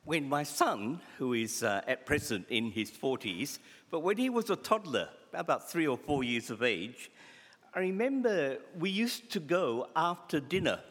When my son, who is at present in his 40s, but when he was a toddler, about 3 or 4 years of age, I remember we used to go after dinner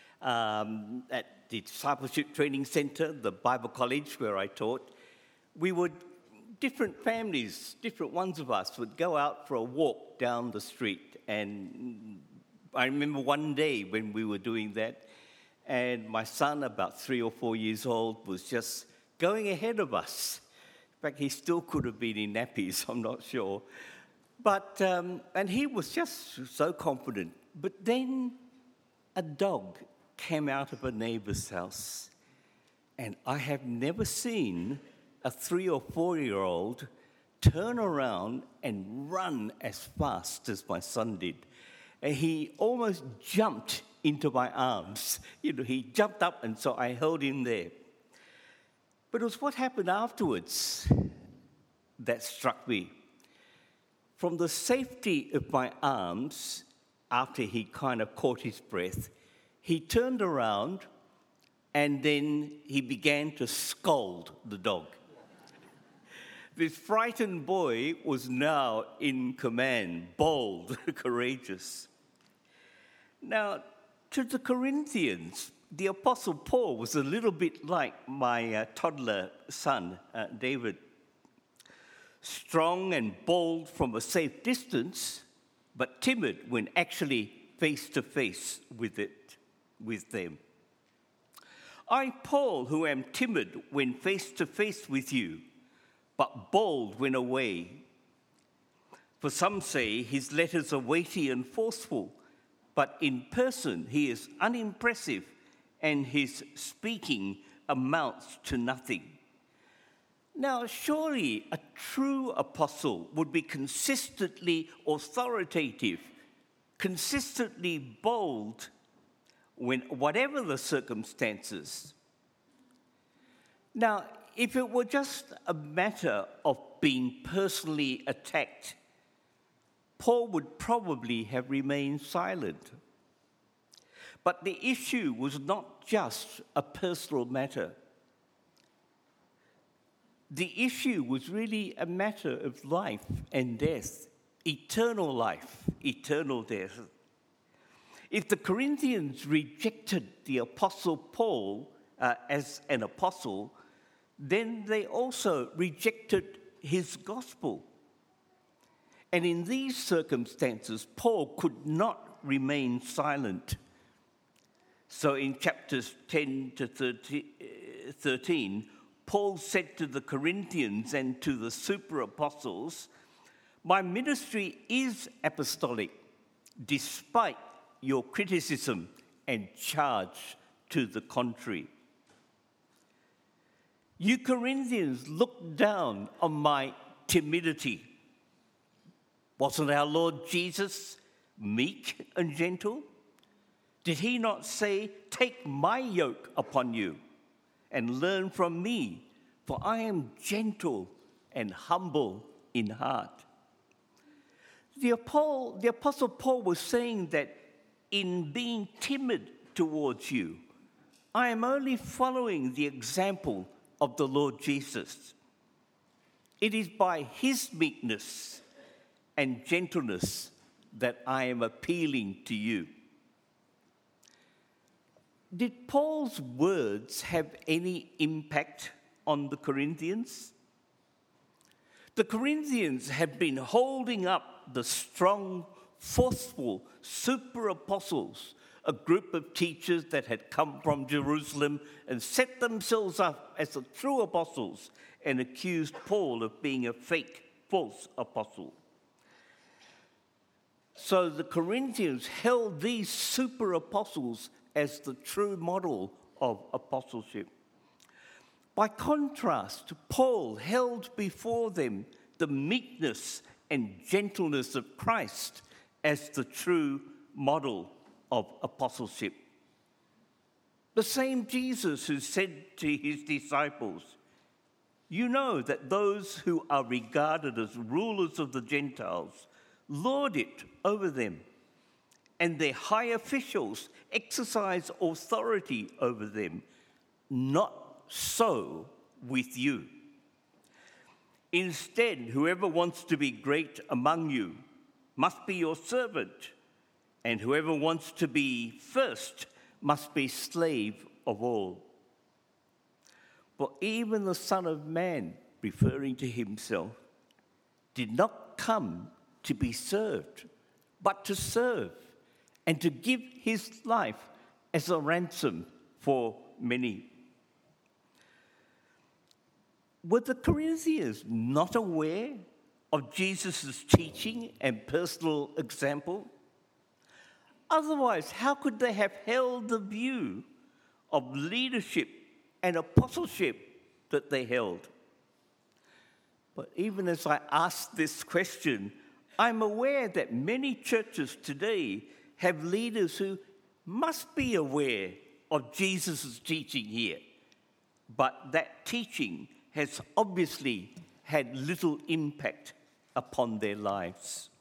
at the Discipleship Training Centre, the Bible College where I taught. Different families, different ones of us would go out for a walk down the street. And I remember one day when we were doing that, and my son, about 3 or 4 years old, was just going ahead of us. In fact, he still could have been in nappies, I'm not sure. But, and he was just so confident. But then a dog came out of a neighbour's house, and I have never seen a 3 or 4-year-old turn around and run as fast as my son did. And he almost jumped into my arms. He jumped up, and so I held him there. But it was what happened afterwards that struck me. From the safety of my arms, after he kind of caught his breath, he turned around and then he began to scold the dog. This frightened boy was now in command, bold, courageous. Now, to the Corinthians, the Apostle Paul was a little bit like my toddler son, David. Strong and bold from a safe distance, but timid when actually face to face with them. I, Paul, who am timid when face to face with you, but bold when away. For some say his letters are weighty and forceful, but in person he is unimpressive and his speaking amounts to nothing. Now, surely a true apostle would be consistently authoritative, consistently bold, when whatever the circumstances. Now, if it were just a matter of being personally attacked, Paul would probably have remained silent. But the issue was not just a personal matter. The issue was really a matter of life and death, eternal life, eternal death. If the Corinthians rejected the Apostle Paul as an apostle, then they also rejected his gospel. And in these circumstances, Paul could not remain silent. So in chapters 10 to 13, Paul said to the Corinthians and to the super apostles, "My ministry is apostolic, despite your criticism and charge to the contrary. You Corinthians look down on my timidity. Wasn't our Lord Jesus meek and gentle? Did he not say, 'Take my yoke upon you and learn from me, for I am gentle and humble in heart'?" The Apostle Paul was saying that in being timid towards you, I am only following the example of the Lord Jesus. It is by his meekness and gentleness that I am appealing to you. Did Paul's words have any impact on the Corinthians? The Corinthians had been holding up the strong, forceful super apostles, a group of teachers that had come from Jerusalem and set themselves up as the true apostles and accused Paul of being a fake, false apostle. So the Corinthians held these super apostles as the true model of apostleship. By contrast, Paul held before them the meekness and gentleness of Christ as the true model of apostleship. The same Jesus who said to his disciples, "You know that those who are regarded as rulers of the Gentiles lord it over them, and their high officials exercise authority over them. Not so with you. Instead, whoever wants to be great among you must be your servant, and whoever wants to be first must be slave of all. For even the Son of Man, referring to himself, did not come to be served, but to serve, and to give his life as a ransom for many. Were the Corinthians not aware of Jesus' teaching and personal example? Otherwise, how could they have held the view of leadership and apostleship that they held? But even as I ask this question, I'm aware that many churches today have leaders who must be aware of Jesus' teaching here, but that teaching has obviously had little impact upon their lives.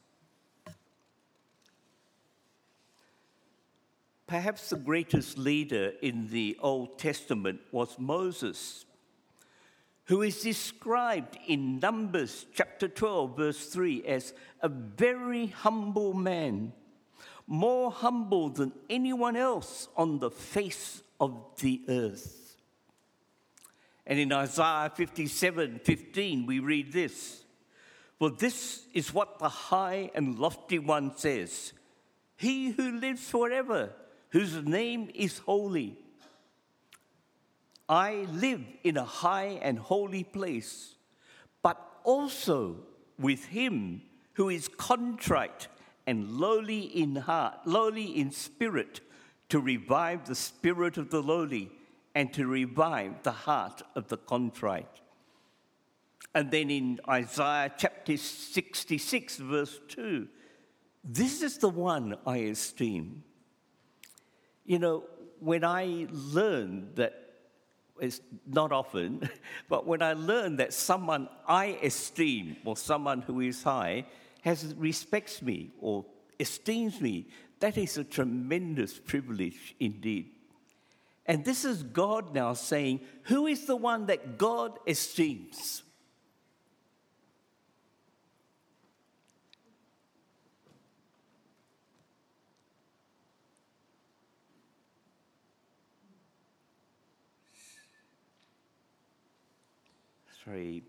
Perhaps the greatest leader in the Old Testament was Moses, who is described in Numbers chapter 12, verse 3, as a very humble man, more humble than anyone else on the face of the earth. And in Isaiah 57:15, we read this: "For this is what the high and lofty one says, he who lives forever, whose name is holy. I live in a high and holy place, but also with him who is contrite and lowly in heart, lowly in spirit, to revive the spirit of the lowly and to revive the heart of the contrite." And then in Isaiah chapter 66, verse 2, "This is the one I esteem." You know, when I learned that, it's not often, but when I learn that someone I esteem or someone who is high respects me or esteems me, that is a tremendous privilege indeed. And this is God now saying, who is the one that God esteems? Sorry,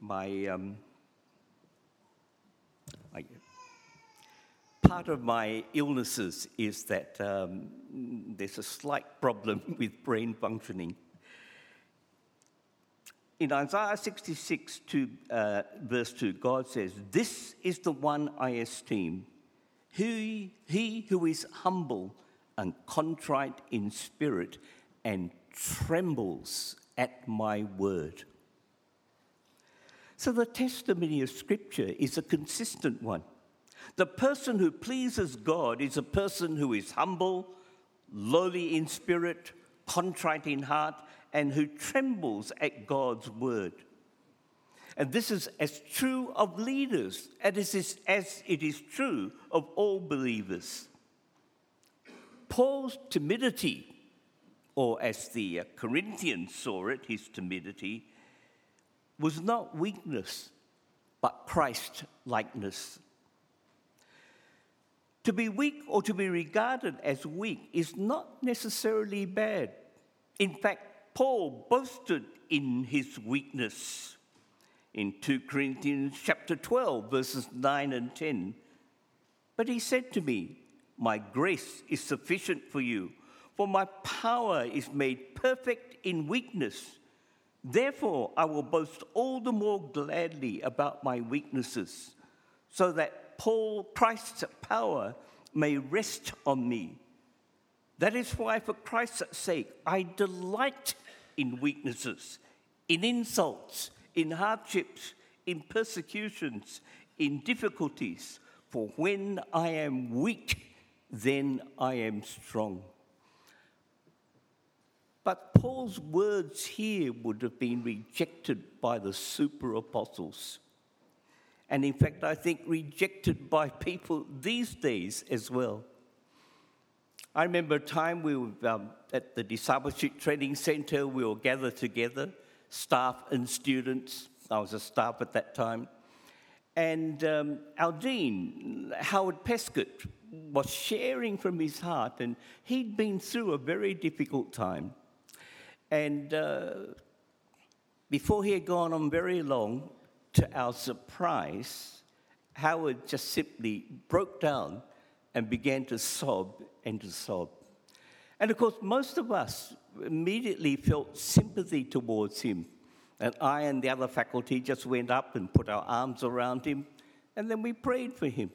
part of my illnesses is that there's a slight problem with brain functioning. In Isaiah 66, verse 2, God says, "This is the one I esteem, he who is humble and contrite in spirit and trembles at my word." So the testimony of Scripture is a consistent one. The person who pleases God is a person who is humble, lowly in spirit, contrite in heart, and who trembles at God's word. And this is as true of leaders as it is true of all believers. Paul's timidity, or as the Corinthians saw it, his timidity, was not weakness, but Christ-likeness. To be weak or to be regarded as weak is not necessarily bad. In fact, Paul boasted in his weakness. In 2 Corinthians chapter 12, verses 9 and 10, "But he said to me, 'My grace is sufficient for you, for my power is made perfect in weakness. Therefore, I will boast all the more gladly about my weaknesses, so that Christ's power may rest on me. That is why, for Christ's sake, I delight in weaknesses, in insults, in hardships, in persecutions, in difficulties. For when I am weak, then I am strong.'" But Paul's words here would have been rejected by the super apostles. And in fact, I think rejected by people these days as well. I remember a time we were at the Discipleship Training Center, we were gathered together staff and students. I was a staff at that time. And our dean, Howard Pescott, was sharing from his heart, and he'd been through a very difficult time. And before he had gone on very long, to our surprise, Howard just simply broke down and began to sob and to sob. And of course, most of us immediately felt sympathy towards him. And I and the other faculty just went up and put our arms around him, and then we prayed for him.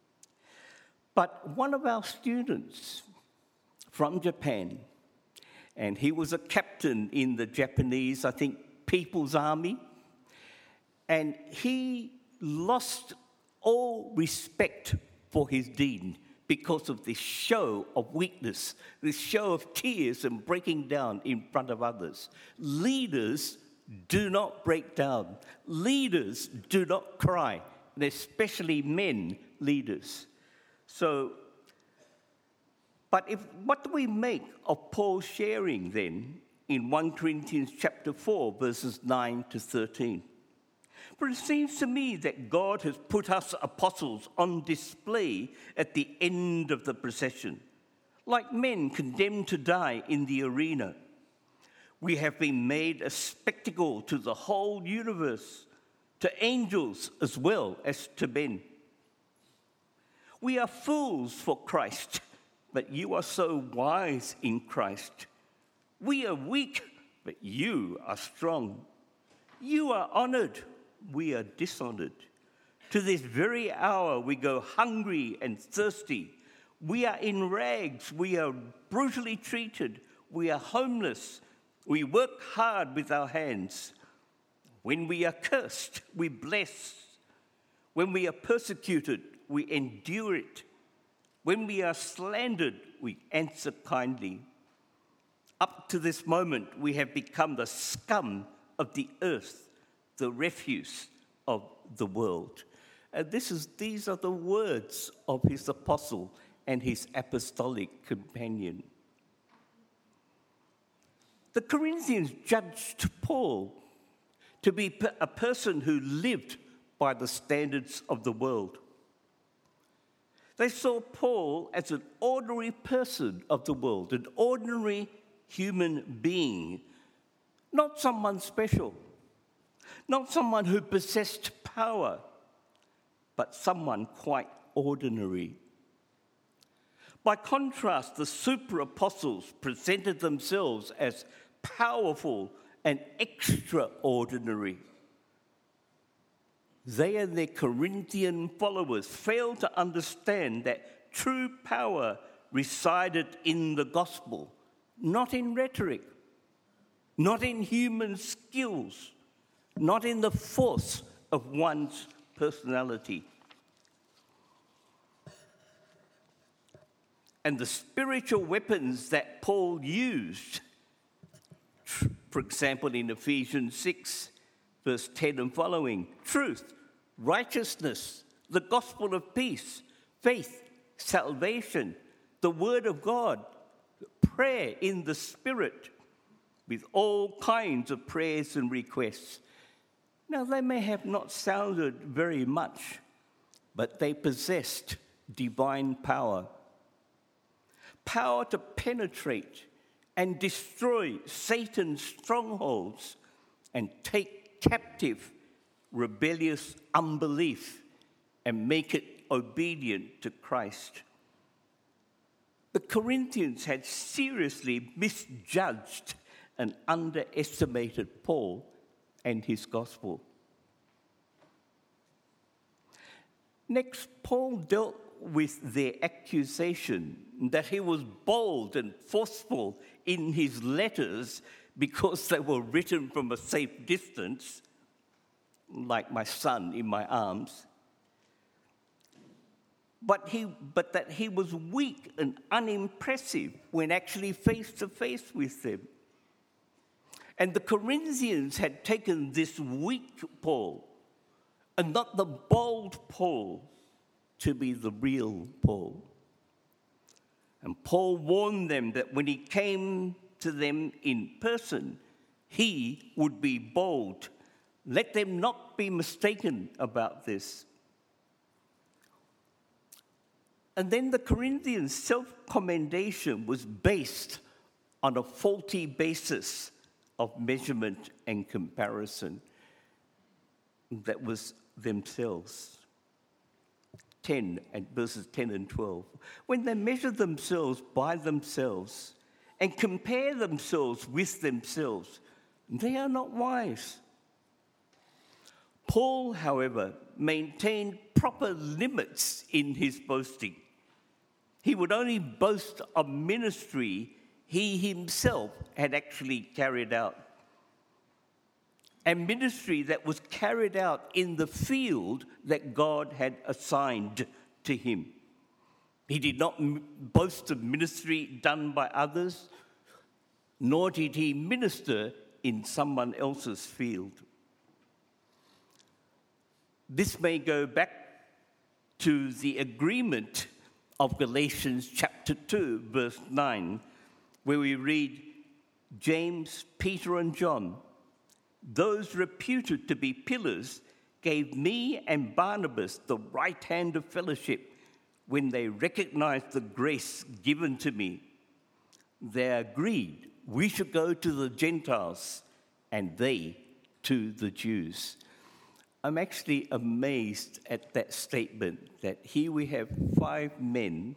But one of our students from Japan, and he was a captain in the Japanese, I think, People's Army, and he lost all respect for his dean because of this show of weakness, this show of tears and breaking down in front of others. Leaders do not break down. Leaders do not cry, and especially men leaders. So, but what do we make of Paul's sharing then in 1 Corinthians chapter 4, verses 9 to 13? For it seems to me that God has put us apostles on display at the end of the procession, like men condemned to die in the arena. We have been made a spectacle to the whole universe, to angels as well as to men. We are fools for Christ, but you are so wise in Christ. We are weak, but you are strong. You are honored, we are dishonored. To this very hour we go hungry and thirsty. We are in rags, we are brutally treated, we are homeless. We work hard with our hands. When we are cursed, we bless. When we are persecuted, we endure it. When we are slandered, we answer kindly. Up to this moment, we have become the scum of the earth, the refuse of the world. And these are the words of his apostle and his apostolic companion. The Corinthians judged Paul to be a person who lived by the standards of the world. They saw Paul as an ordinary person of the world, an ordinary human being, not someone special, not someone who possessed power, but someone quite ordinary. By contrast, the super-apostles presented themselves as powerful and extraordinary. They and their Corinthian followers failed to understand that true power resided in the gospel, not in rhetoric, not in human skills, not in the force of one's personality. And the spiritual weapons that Paul used, for example, in Ephesians 6, verse 10 and following, truth, righteousness, the gospel of peace, faith, salvation, the word of God, prayer in the Spirit, with all kinds of prayers and requests. Now, they may have not sounded very much, but they possessed divine power. Power to penetrate and destroy Satan's strongholds and take captive rebellious unbelief and make it obedient to Christ. The Corinthians had seriously misjudged and underestimated Paul and his gospel. Next, Paul dealt with their accusation that he was bold and forceful in his letters because they were written from a safe distance, like my son in my arms, but that he was weak and unimpressive when actually face to face with them. And the Corinthians had taken this weak Paul and not the bold Paul to be the real Paul. And Paul warned them that when he came to them in person, he would be bold. Let them not be mistaken about this. And then the Corinthians' self-commendation was based on a faulty basis of measurement and comparison. That was themselves. Verses 10 and 12. When they measure themselves by themselves and compare themselves with themselves, they are not wise. Paul, however, maintained proper limits in his boasting. He would only boast of ministry he himself had actually carried out. And ministry that was carried out in the field that God had assigned to him. He did not boast of ministry done by others, nor did he minister in someone else's field. This may go back to the agreement of Galatians chapter 2, verse 9, where we read, James, Peter, and John, those reputed to be pillars, gave me and Barnabas the right hand of fellowship when they recognized the grace given to me. They agreed we should go to the Gentiles and they to the Jews. I'm actually amazed at that statement that here we have 5 men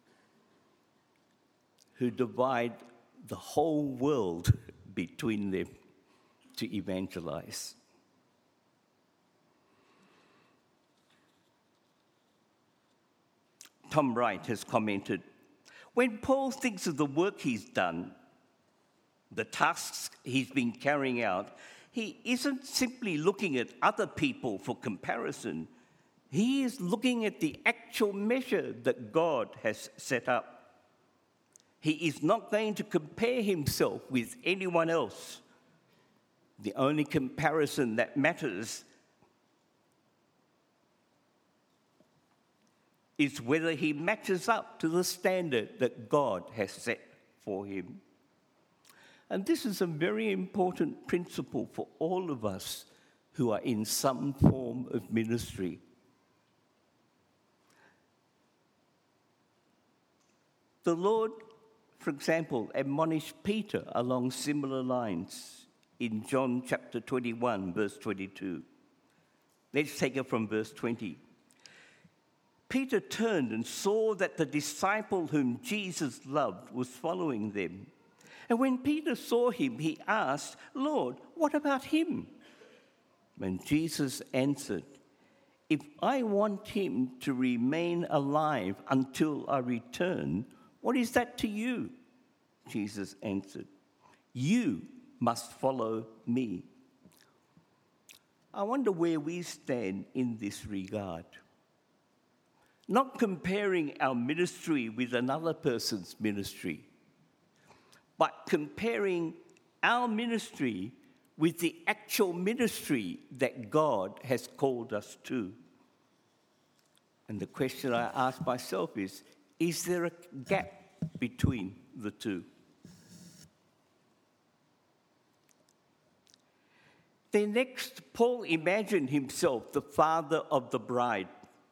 who divide the whole world between them to evangelize. Tom Wright has commented, when Paul thinks of the work he's done, the tasks he's been carrying out, he isn't simply looking at other people for comparison. He is looking at the actual measure that God has set up. He is not going to compare himself with anyone else. The only comparison that matters is whether he matches up to the standard that God has set for him. And this is a very important principle for all of us who are in some form of ministry. The Lord, for example, admonished Peter along similar lines in John chapter 21, verse 22. Let's take it from verse 20. Peter turned and saw that the disciple whom Jesus loved was following them. And when Peter saw him, he asked, Lord, what about him? And Jesus answered, if I want him to remain alive until I return, what is that to you? Jesus answered, you must follow me. I wonder where we stand in this regard. Not comparing our ministry with another person's ministry, but comparing our ministry with the actual ministry that God has called us to. And the question I ask myself is there a gap between the two? Then next, Paul imagined himself the father of the bride,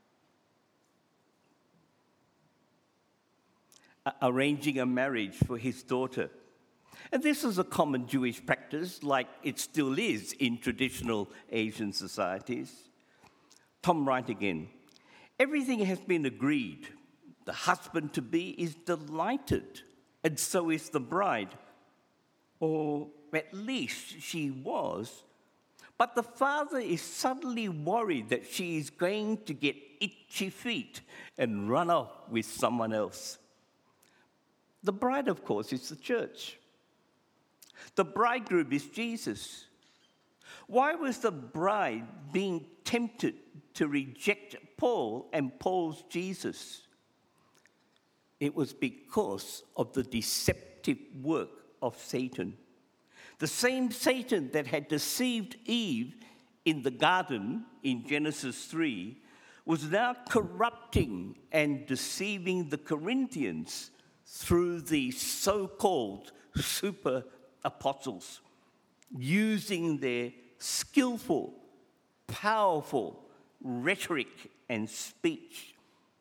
arranging a marriage for his daughter. And this is a common Jewish practice, like it still is in traditional Asian societies. Tom Wright again. Everything has been agreed. The husband-to-be is delighted, and so is the bride. Or at least she was. But the father is suddenly worried that she is going to get itchy feet and run off with someone else. The bride, of course, is the church. The bridegroom is Jesus. Why was the bride being tempted to reject Paul and Paul's Jesus? It was because of the deceptive work of Satan. The same Satan that had deceived Eve in the garden in Genesis 3 was now corrupting and deceiving the Corinthians through the so-called super apostles. using their skillful, powerful rhetoric and speech.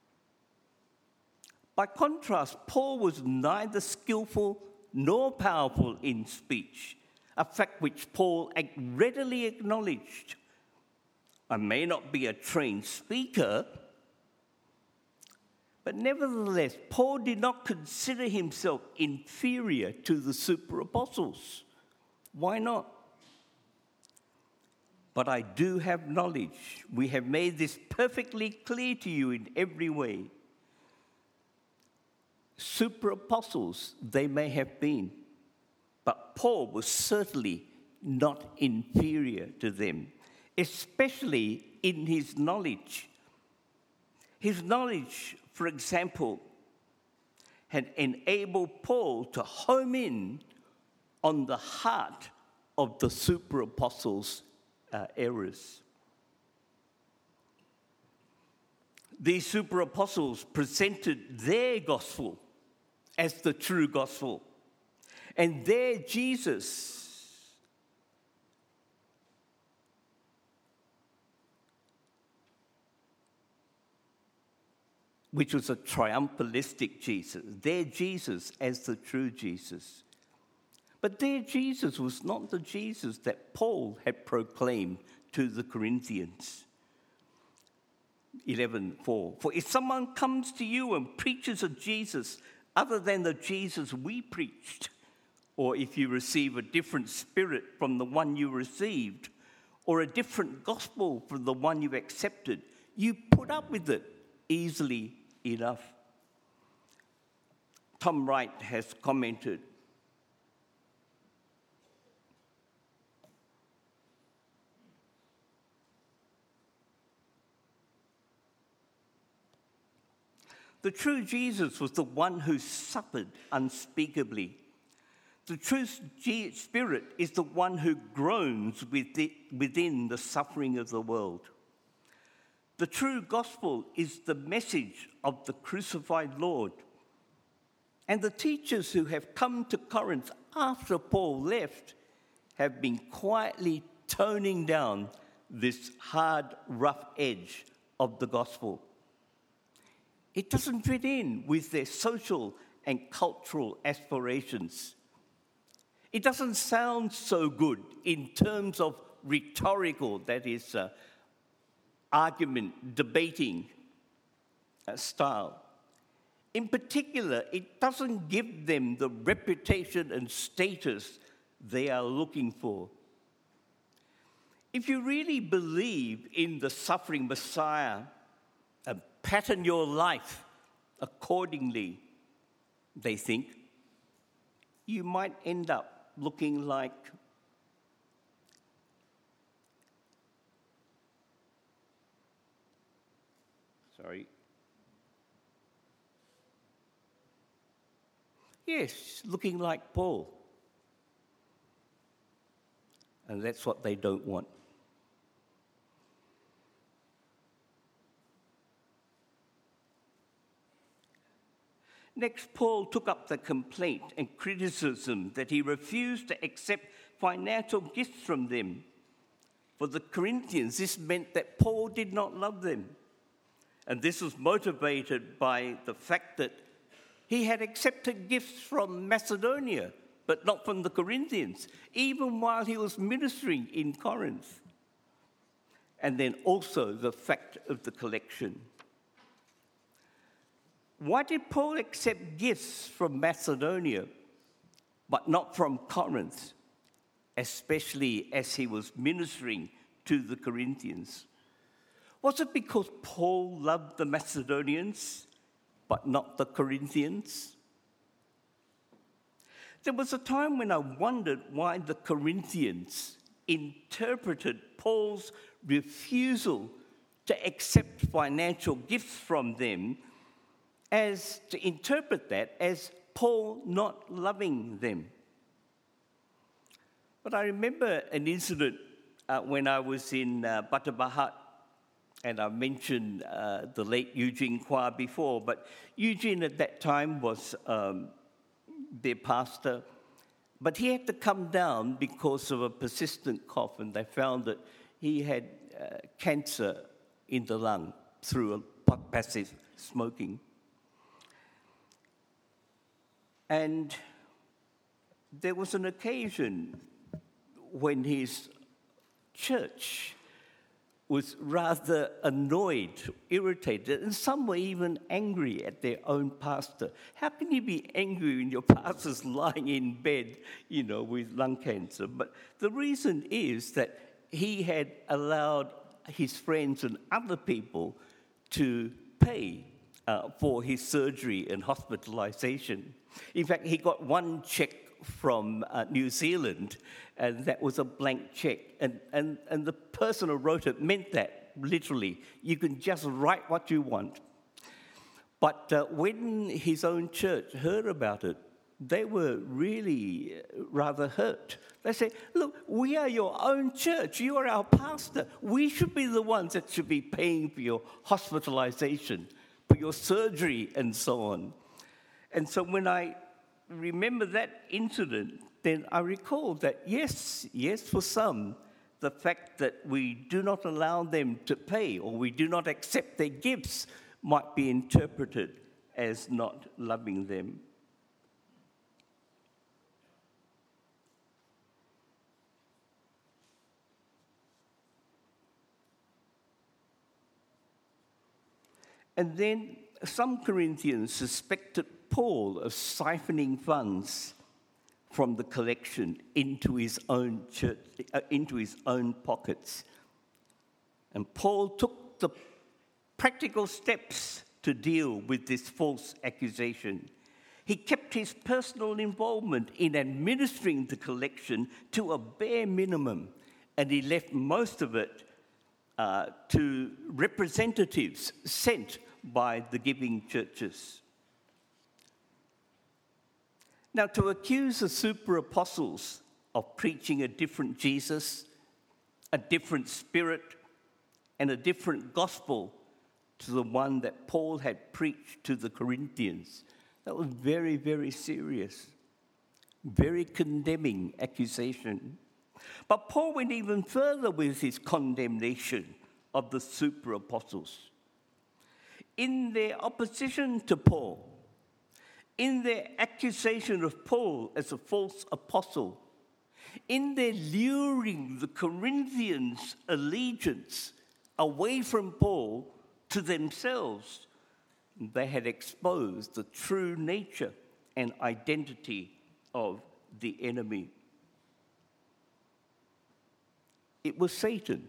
By contrast, Paul was neither skillful nor powerful in speech, a fact which Paul readily acknowledged. I may not be a trained speaker, but nevertheless, Paul did not consider himself inferior to the super apostles. Why not? But I do have knowledge. We have made this perfectly clear to you in every way. Super apostles they may have been, but Paul was certainly not inferior to them, especially in his knowledge. His knowledge, for example, had enabled Paul to home in on the heart of the super apostles' errors. These super apostles presented their gospel as the true gospel, and their Jesus which was a triumphalistic Jesus, their Jesus as the true Jesus. But their Jesus was not the Jesus that Paul had proclaimed to the Corinthians. 11:4. For if someone comes to you and preaches a Jesus other than the Jesus we preached, or if you receive a different spirit from the one you received, or a different gospel from the one you've accepted, you put up with it easily enough. Tom Wright has commented, the true Jesus was the one who suffered unspeakably. The true Spirit is the one who groans within the suffering of the world. The true gospel is the message of the crucified Lord. And the teachers who have come to Corinth after Paul left have been quietly toning down this hard, rough edge of the gospel. It doesn't fit in with their social and cultural aspirations. It doesn't sound so good in terms of rhetorical, that is, argument, debating style. In particular, it doesn't give them the reputation and status they are looking for. If you really believe in the suffering Messiah and pattern your life accordingly, they think, you might end up looking like looking like Paul. And that's what they don't want. Next, Paul took up the complaint and criticism that he refused to accept financial gifts from them. For the Corinthians, this meant that Paul did not love them. And this was motivated by the fact that he had accepted gifts from Macedonia, but not from the Corinthians, even while he was ministering in Corinth. And then also the fact of the collection. Why did Paul accept gifts from Macedonia, but not from Corinth, especially as he was ministering to the Corinthians? Was it because Paul loved the Macedonians, but not the Corinthians? There was a time when I wondered why the Corinthians interpreted Paul's refusal to accept financial gifts from them as Paul not loving them. But I remember an incident when I was in Batu Pahat, and I mentioned the late Eugene Kwa before, but Eugene at that time was their pastor. But he had to come down because of a persistent cough, and they found that he had cancer in the lung through passive smoking. And there was an occasion when his church was rather annoyed, irritated, and some were even angry at their own pastor. How can you be angry when your pastor's lying in bed, with lung cancer? But the reason is that he had allowed his friends and other people to pay for his surgery and hospitalization. In fact, he got one check from New Zealand, and that was a blank check. And the person who wrote it meant that, literally. You can just write what you want. But when his own church heard about it, they were really rather hurt. They said, look, we are your own church. You are our pastor. We should be the ones that should be paying for your hospitalization, for your surgery, and so on. And so when I remember that incident, then I recall that, yes, for some, the fact that we do not allow them to pay or we do not accept their gifts might be interpreted as not loving them. And then some Corinthians suspected Paul of siphoning funds from the collection into his own church, into his own pockets. And Paul took the practical steps to deal with this false accusation. He kept his personal involvement in administering the collection to a bare minimum, and he left most of it to representatives sent by the giving churches. Now, to accuse the super apostles of preaching a different Jesus, a different spirit, and a different gospel to the one that Paul had preached to the Corinthians, that was very, very serious, very condemning accusation. But Paul went even further with his condemnation of the super apostles. In their opposition to Paul, in their accusation of Paul as a false apostle, in their luring the Corinthians' allegiance away from Paul to themselves, they had exposed the true nature and identity of the enemy. It was Satan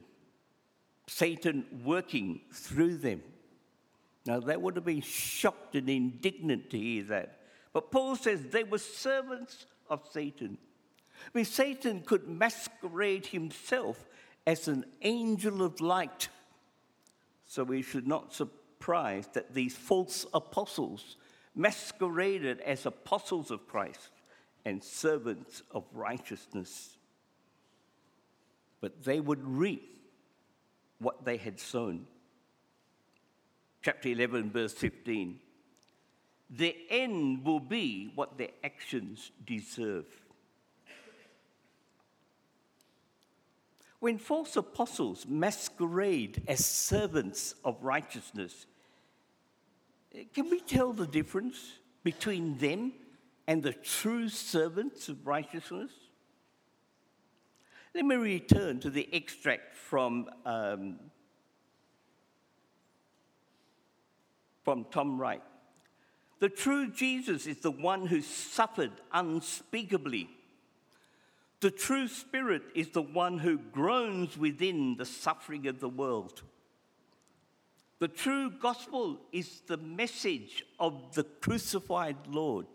working through them. Now, they would have been shocked and indignant to hear that. But Paul says they were servants of Satan. I mean, Satan could masquerade himself as an angel of light. So we should not surprise that these false apostles masqueraded as apostles of Christ and servants of righteousness. But they would reap what they had sown. Chapter 11, verse 15. Their end will be what their actions deserve. When false apostles masquerade as servants of righteousness, can we tell the difference between them and the true servants of righteousness? Let me return to the extract from Tom Wright. The true Jesus is the one who suffered unspeakably. The true Spirit is the one who groans within the suffering of the world. The true gospel is the message of the crucified Lord.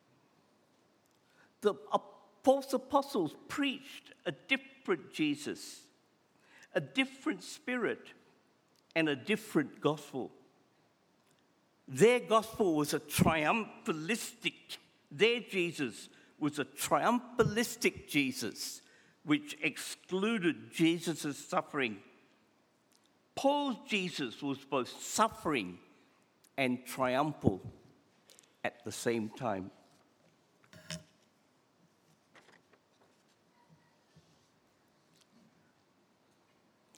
The false apostles preached a different Jesus, a different Spirit, and a different gospel. Their gospel was a triumphalistic, their Jesus was a triumphalistic Jesus, which excluded Jesus' suffering. Paul's Jesus was both suffering and triumphal at the same time.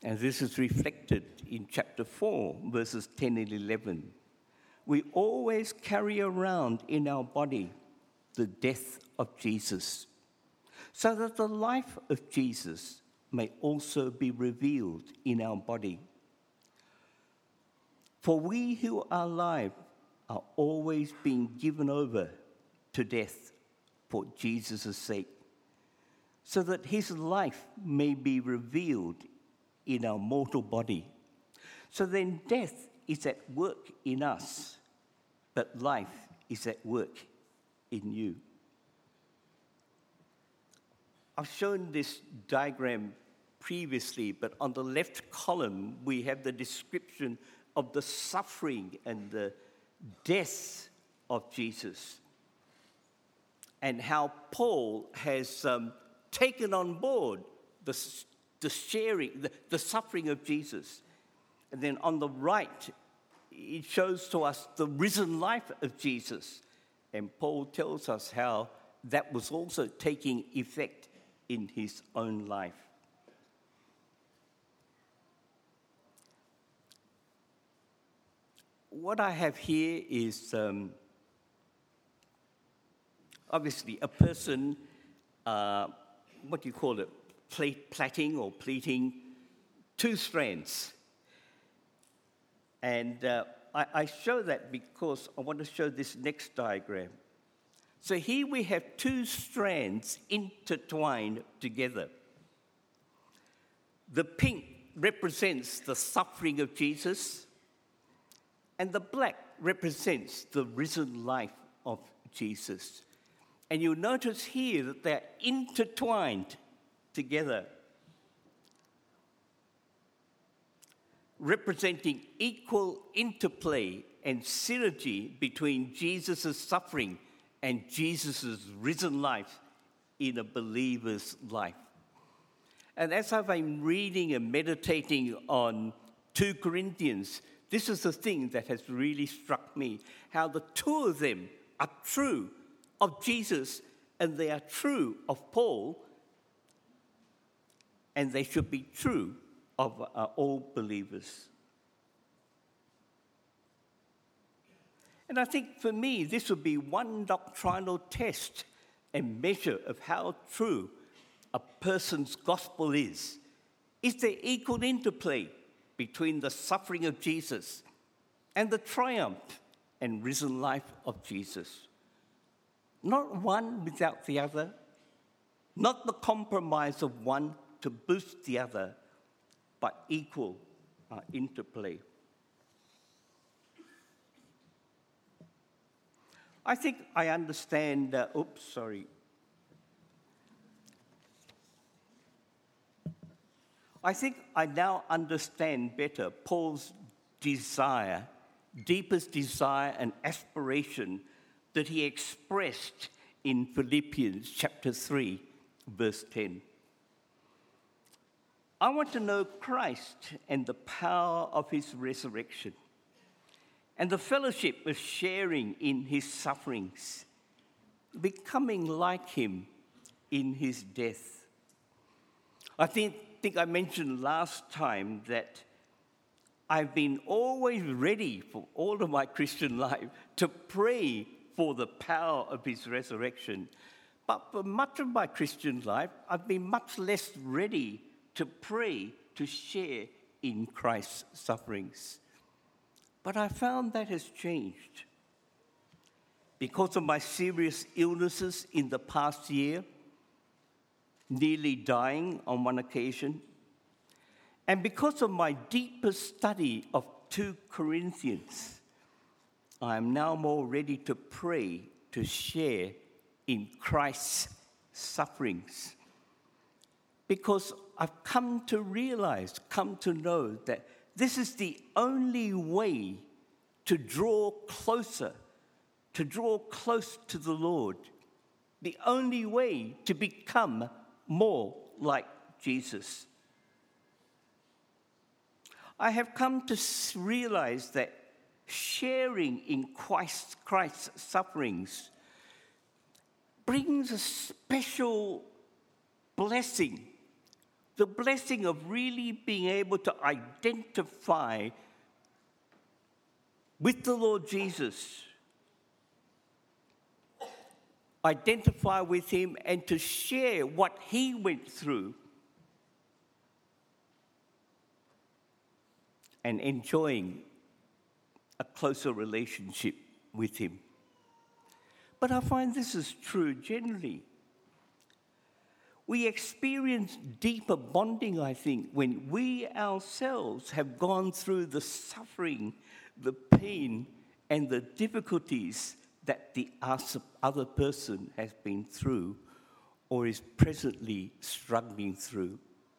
And this is reflected in chapter 4, verses 10 and 11. We always carry around in our body the death of Jesus, so that the life of Jesus may also be revealed in our body. For we who are alive are always being given over to death for Jesus' sake, so that his life may be revealed in our mortal body. So then death is at work in us, but life is at work in you. I've shown this diagram previously, but on the left column, we have the description of the suffering and the death of Jesus, and how Paul has taken on board the sharing, the suffering of Jesus. And then on the right, it shows to us the risen life of Jesus. And Paul tells us how that was also taking effect in his own life. What I have here is obviously a person, what do you call it, plaiting or pleating 2 strands. And I show that because I want to show this next diagram. So here we have 2 strands intertwined together. The pink represents the suffering of Jesus, and the black represents the risen life of Jesus. And you'll notice here that they're intertwined together, representing equal interplay and synergy between Jesus' suffering and Jesus' risen life in a believer's life. And as I've been reading and meditating on 2 Corinthians, this is the thing that has really struck me, how the 2 of them are true of Jesus and they are true of Paul, and they should be true of all believers. And I think for me, this would be one doctrinal test and measure of how true a person's gospel is. Is there equal interplay between the suffering of Jesus and the triumph and risen life of Jesus? Not one without the other, not the compromise of one to boost the other, but equal interplay. I think I understand, I think I now understand better Paul's desire, deepest desire and aspiration that he expressed in Philippians chapter 3, verse 10. I want to know Christ and the power of his resurrection and the fellowship of sharing in his sufferings, becoming like him in his death. I think I mentioned last time that I've been always ready for all of my Christian life to pray for the power of his resurrection. But for much of my Christian life, I've been much less ready to pray to share in Christ's sufferings. But I found that has changed. Because of my serious illnesses in the past year, nearly dying on one occasion, and because of my deeper study of 2 Corinthians, I am now more ready to pray to share in Christ's sufferings. Because I've come to realize, come to know that this is the only way to draw close to the Lord, the only way to become more like Jesus. I have come to realize that sharing in Christ's sufferings brings a special blessing The blessing of really being able to identify with the Lord Jesus, identify with him and to share what he went through and enjoying a closer relationship with him. But I find this is true generally. We experience deeper bonding, I think, when we ourselves have gone through the suffering, the pain, and the difficulties that the other person has been through or is presently struggling through.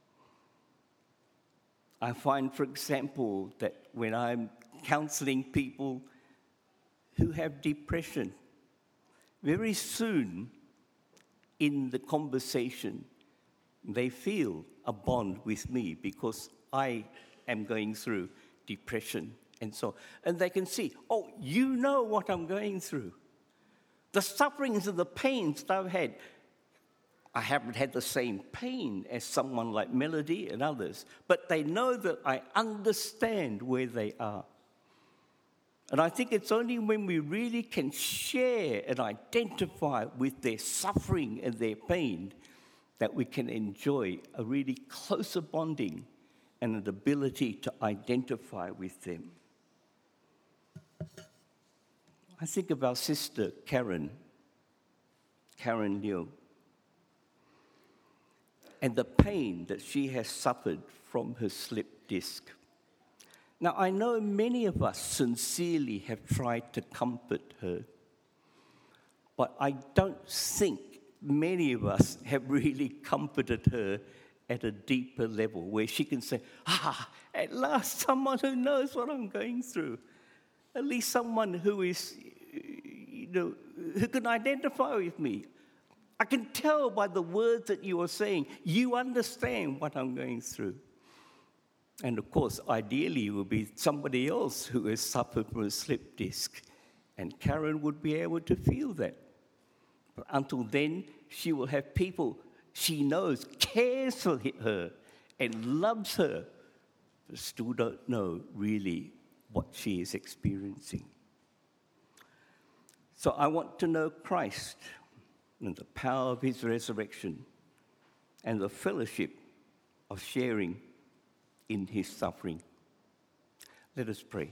I find, for example, that when I'm counseling people who have depression, very soon in the conversation, they feel a bond with me because I am going through depression and so. And they can see, oh, you know what I'm going through. The sufferings and the pains that I've had. I haven't had the same pain as someone like Melody and others, but they know that I understand where they are. And I think it's only when we really can share and identify with their suffering and their pain that we can enjoy a really closer bonding and an ability to identify with them. I think of our sister Karen Liu, and the pain that she has suffered from her slip disc. Now, I know many of us sincerely have tried to comfort her, but I don't think many of us have really comforted her at a deeper level where she can say, at last someone who knows what I'm going through. At least someone who is, who can identify with me. I can tell by the words that you are saying, you understand what I'm going through. And of course, ideally, it would be somebody else who has suffered from a slip disc, and Karen would be able to feel that. But until then, she will have people she knows cares for her and loves her, but still don't know really what she is experiencing. So I want to know Christ and the power of his resurrection and the fellowship of sharing in his suffering. Let us pray.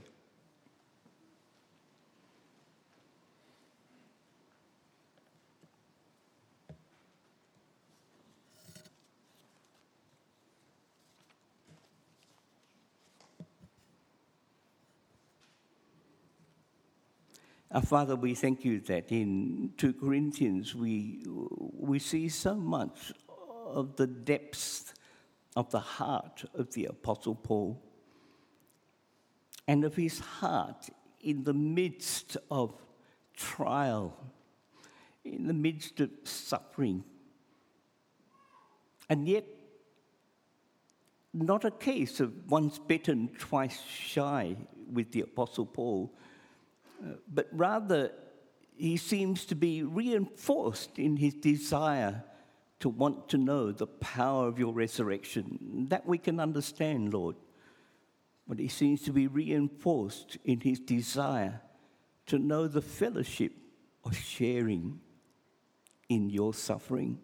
Our Father, we thank you that in 2 Corinthians we see so much of the depths of the heart of the Apostle Paul and of his heart in the midst of trial, in the midst of suffering. And yet, not a case of once bitten, twice shy with the Apostle Paul, but rather he seems to be reinforced in his desire to want to know the power of your resurrection. That we can understand, Lord. But he seems to be reinforced in his desire to know the fellowship of sharing in your suffering.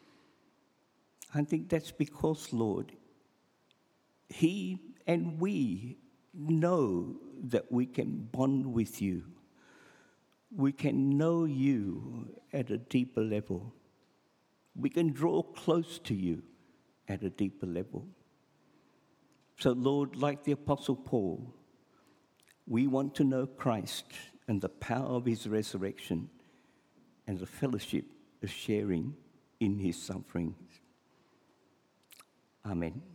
I think that's because, Lord, he and we know that we can bond with you. We can know you at a deeper level. We can draw close to you at a deeper level. So, Lord, like the Apostle Paul, we want to know Christ and the power of his resurrection and the fellowship of sharing in his sufferings. Amen.